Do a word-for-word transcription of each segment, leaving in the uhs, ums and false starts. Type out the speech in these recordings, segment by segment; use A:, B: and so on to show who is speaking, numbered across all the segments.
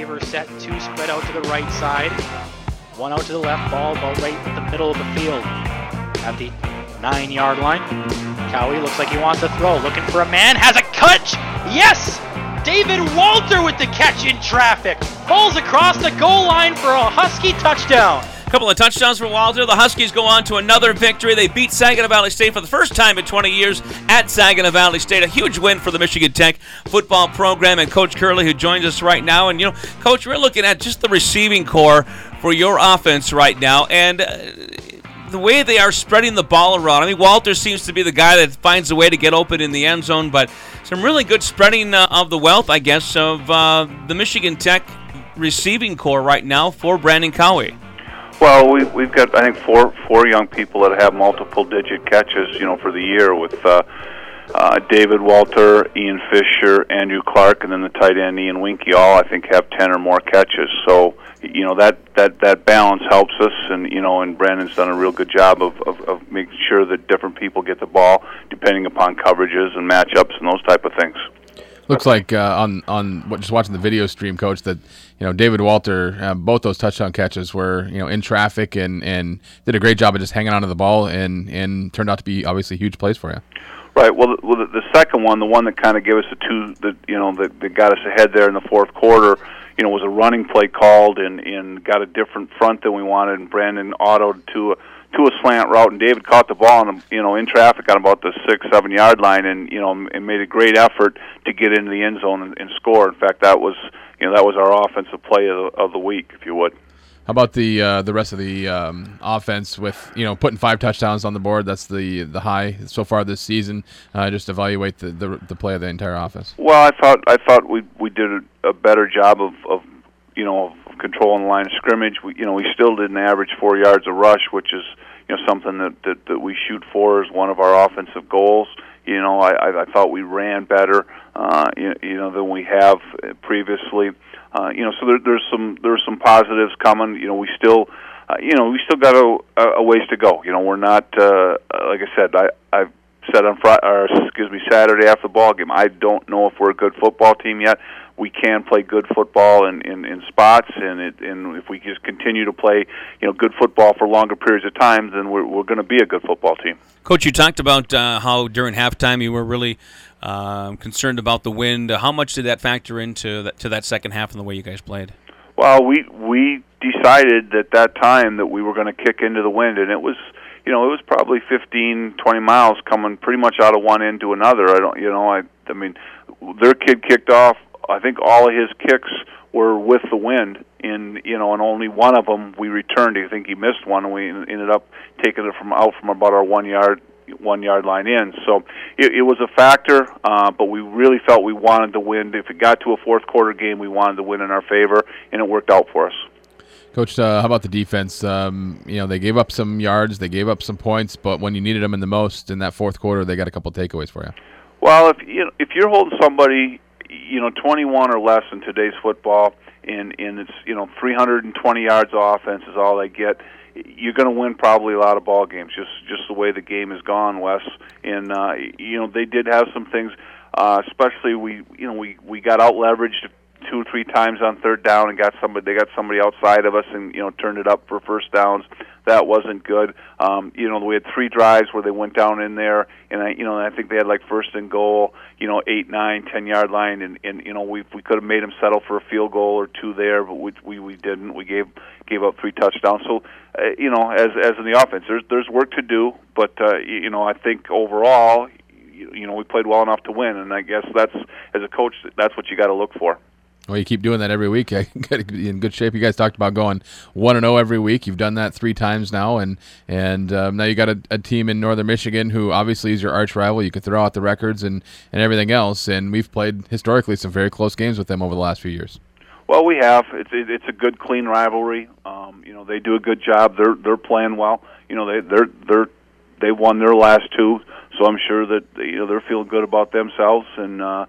A: receiver set, two spread out to the right side, one out to the left, ball about right in the middle of the field at the nine-yard line. Cowie looks like he wants to throw, looking for a man, has a catch! Yes! David Walter with the catch in traffic. Falls across the goal line for a Husky touchdown.
B: Couple of touchdowns for Walter. The Huskies go on to another victory. They beat Saginaw Valley State for the first time in twenty years at Saginaw Valley State. A huge win for the Michigan Tech football program and Coach Curley, who joins us right now. And, you know, Coach, we're looking at just the receiving core for your offense right now. And uh, the way they are spreading the ball around. I mean, Walter seems to be the guy that finds a way to get open in the end zone, but some really good spreading uh, of the wealth, I guess, of uh, the Michigan Tech receiving core right now for Brandon Cowie.
C: Well, we, we've got, I think, four four young people that have multiple-digit catches, you know, for the year with uh, uh, David Walter, Ian Fisher, Andrew Clark, and then the tight end Ian Winkie. All, I think, have ten or more catches. So, you know, that, that, that balance helps us, and, you know, and Brandon's done a real good job of, of, of making sure that different people get the ball depending upon coverages and matchups and those type of things.
D: Looks like uh, on on what, just watching the video stream, Coach, that you know David Walter, uh, both those touchdown catches were you know in traffic and, and did a great job of just hanging onto the ball and, and turned out to be obviously huge plays for you.
C: Right. Well, the, well, the, the second one, the one that kind of gave us the two, that you know that, that got us ahead there in the fourth quarter, you know, was a running play called and, and got a different front than we wanted, and Brandon autoed to a to a slant route, and David caught the ball, in, you know, in traffic on about the six, seven yard line, and you know, and made a great effort to get into the end zone and, and score. In fact, that was, you know, that was our offensive play of the, of the week, if you would.
D: How about the uh, the rest of the um, offense with you know putting five touchdowns on the board? That's the the high so far this season. Uh, just evaluate the, the the play of the entire offense.
C: Well, I thought I thought we we did a, a better job of, of you know of controlling the line of scrimmage. We you know we still didn't average four yards a rush, which is you know something that, that, that we shoot for as one of our offensive goals. You know, I, I thought we ran better, uh, you, you know, than we have previously. Uh, you know, so there, there's some there's some positives coming. You know, we still, uh, you know, we still got a, a ways to go. You know, we're not uh, like I said. I I've said on Friday, or excuse me, Saturday after the ball game. I don't know if we're a good football team yet. We can play good football in, in, in spots, and it, and if we just continue to play, you know, good football for longer periods of time, then we're we're going to be a good football team.
B: Coach, you talked about uh, how during halftime you were really uh, concerned about the wind. Uh, how much did that factor into that, to that second half and the way you guys played?
C: Well, we we decided at that time that we were going to kick into the wind, and it was, you know, it was probably fifteen, twenty miles coming pretty much out of one end to another. I don't, you know, I I mean, their kid kicked off. I think all of his kicks were with the wind, in you know, and only one of them we returned. I think he missed one, and we ended up taking it from out from about our one yard one yard line in. So it, it was a factor, uh, but we really felt we wanted to win. If it got to a fourth quarter game, we wanted to win in our favor, and it worked out for us.
D: Coach, uh, how about the defense? Um, you know, they gave up some yards, they gave up some points, but when you needed them in the most in that fourth quarter, they got a couple takeaways for you.
C: Well, if you know, if you're holding somebody, you know, twenty-one or less in today's football, and, and it's, you know, three hundred twenty yards of offense is all they get, you're going to win probably a lot of ball games, just just the way the game has gone, Wes. And, uh, you know, they did have some things, uh, especially we, you know, we, we got out-leveraged two or three times on third down and got somebody, they got somebody outside of us and, you know, turned it up for first downs. That wasn't good. Um, you know, we had three drives where they went down in there, and I, you know, I think they had like first and goal, you know, eight, nine, ten yard line, and, and you know, we we could have made them settle for a field goal or two there, but we we, we didn't. We gave gave up three touchdowns. So, uh, you know, as as in the offense, there's there's work to do, but uh, you know, I think overall, you, you know, we played well enough to win, and I guess that's, as a coach, that's what you got to look for.
D: Well, you keep doing that every week. In good shape. You guys talked about going one and zero every week. You've done that three times now, and and um, now you got a, a team in Northern Michigan who obviously is your arch rival. You can throw out the records and, and everything else, and we've played historically some very close games with them over the last few years.
C: Well, we have. It's it's a good, clean rivalry. Um, you know, they do a good job. They're they're playing well. You know, they they're they're they won their last two, so I'm sure that you know they're feeling good about themselves and. Uh,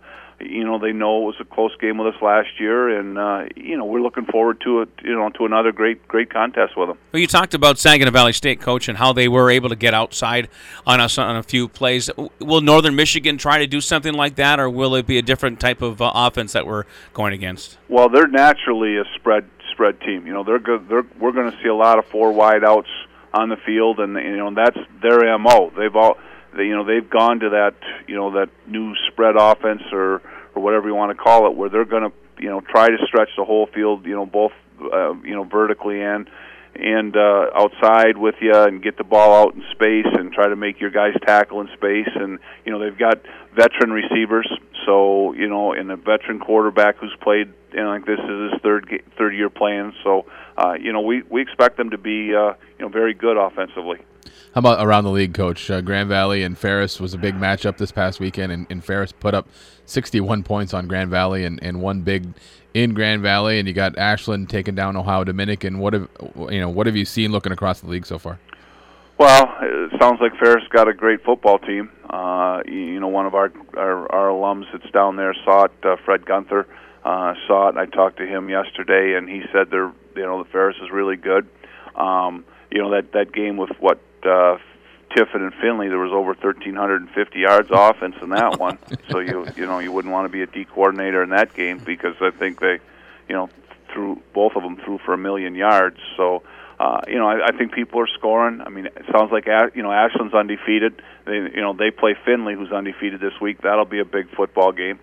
C: you know, they know it was a close game with us last year, and uh, you know, we're looking forward to it. You know, to another great, great contest with them.
B: Well, you talked about Saginaw Valley State, Coach, and how they were able to get outside on us on a few plays. Will Northern Michigan try to do something like that, or will it be a different type of uh, offense that we're going against?
C: Well, they're naturally a spread spread team. You know, they're good. They're we're going to see a lot of four wide outs on the field, and you know that's their M O. They've all, they, you know, they've gone to that, you know, that new spread offense or or whatever you want to call it, where they're going to, you know, try to stretch the whole field, you know, both, uh, you know, vertically and and uh, outside with you, and get the ball out in space and try to make your guys tackle in space. And you know, they've got veteran receivers, so you know, and a veteran quarterback who's played, you know, like this is his third third year playing. So uh, you know, we we expect them to be uh, you know, very good offensively.
D: How about around the league, Coach? Uh, Grand Valley and Ferris was a big matchup this past weekend, and, and Ferris put up sixty-one points on Grand Valley and, and one big in Grand Valley, and you got Ashland taking down Ohio Dominican. What have you know? What have you seen looking across the league so far?
C: Well, it sounds like Ferris got a great football team. Uh, you know, one of our, our our alums that's down there saw it. Uh, Fred Gunther uh, saw it. I talked to him yesterday, and he said they're, you know, the Ferris is really good. Um, you know, that that game with what uh, Tiffin and Finley, there was over one thousand three hundred fifty yards offense in that one. So you you know you wouldn't want to be a D coordinator in that game, because I think they, you know, threw both of them threw for a million yards. So. Uh, you know, I, I think people are scoring. I mean, it sounds like, you know, Ashland's undefeated. They, you know, they play Finley, who's undefeated this week. That'll be a big football game.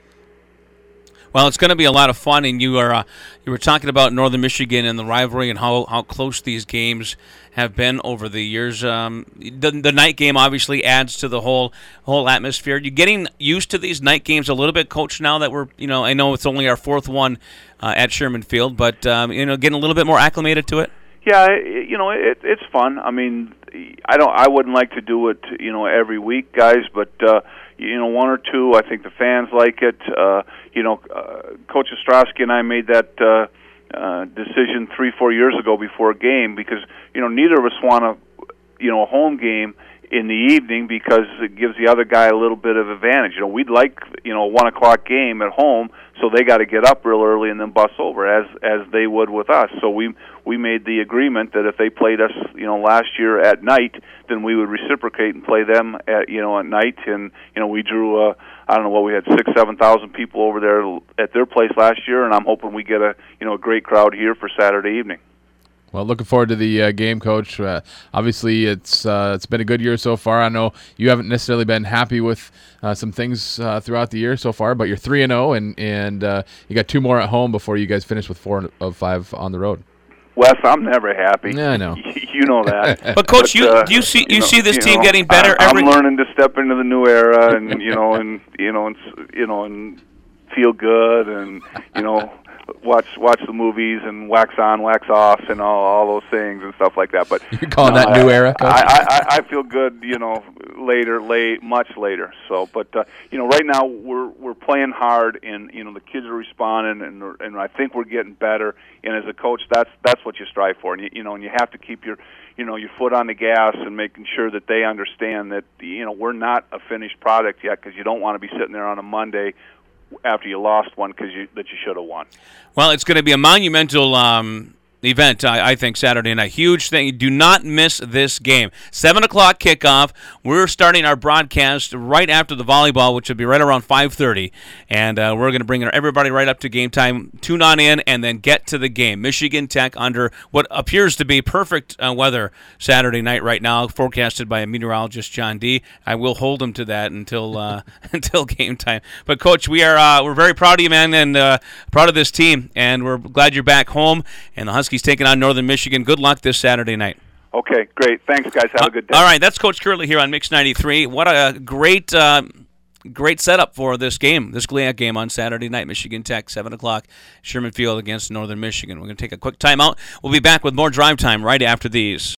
B: Well, it's going to be a lot of fun, and you are uh, you were talking about Northern Michigan and the rivalry and how, how close these games have been over the years. Um, the, the night game obviously adds to the whole whole atmosphere. You're getting used to these night games a little bit, Coach. Now that we're, you know, I know it's only our fourth one uh, at Sherman Field, but um, you know, getting a little bit more acclimated to it.
C: Yeah, it, you know, it, it's fun. I mean, I don't. I wouldn't like to do it, you know, every week, guys. But uh, you know, one or two. I think the fans like it. Uh, you know, uh, Coach Ostrowski and I made that uh, uh, decision three, four years ago before a game, because you know neither of us want a, you know, a home game in the evening, because it gives the other guy a little bit of advantage. You know, we'd like, you know, a one o'clock game at home, so they got to get up real early and then bus over, as as they would with us. So we we made the agreement that if they played us, you know, last year at night, then we would reciprocate and play them at, you know, at night. And you know, we drew uh, I don't know what we had six seven thousand people over there at their place last year, and I'm hoping we get a, you know, a great crowd here for Saturday evening.
D: Well, looking forward to the uh, game, Coach. Uh, obviously, it's uh, it's been a good year so far. I know you haven't necessarily been happy with uh, some things uh, throughout the year so far, but you're three and zero, and and uh, you got two more at home before you guys finish with four of five on the road.
C: Wes, I'm never happy.
D: Yeah, I know.
C: You know that.
B: But Coach,
C: but,
B: you
C: uh,
B: you see you,
C: you know,
B: see this
C: you
B: team
C: know,
B: getting better
C: I,
B: every.
C: I'm learning to step into the new era, and you know, and you know, and you know, and feel good, and you know. Watch watch the movies and wax on, wax off, and all all those things and stuff like that. But
D: you're calling
C: no,
D: that new era, Coach?
C: I, I I feel good, you know, later, late, much later. So, but uh, you know, right now we're we're playing hard, and you know, the kids are responding, and and I think we're getting better. And as a coach, that's that's what you strive for, and you, you know, and you have to keep your you know your foot on the gas and making sure that they understand that you know we're not a finished product yet, because you don't want to be sitting there on a Monday after you lost one because you that you should have won.
B: Well, it's going to be a monumental um, event, I, I think, Saturday night. Huge thing. Do not miss this game. seven o'clock kickoff. We're starting our broadcast right after the volleyball, which will be right around five thirty. And uh, we're going to bring everybody right up to game time. Tune on in and then get to the game. Michigan Tech under what appears to be perfect uh, weather Saturday night right now, forecasted by a meteorologist, John D. I will hold him to that until uh, until game time. But, Coach, we are uh, we're very proud of you, man, and uh, proud of this team. And we're glad you're back home. And the Huskies taking on Northern Michigan. Good luck this Saturday night.
C: Okay, great. Thanks, guys. Have a good day.
B: All right, that's Coach Curley here on Mix ninety-three. What a great uh, great setup for this game, this GLIAC game on Saturday night. Michigan Tech, seven o'clock, Sherman Field against Northern Michigan. We're going to take a quick timeout. We'll be back with more Drive Time right after these.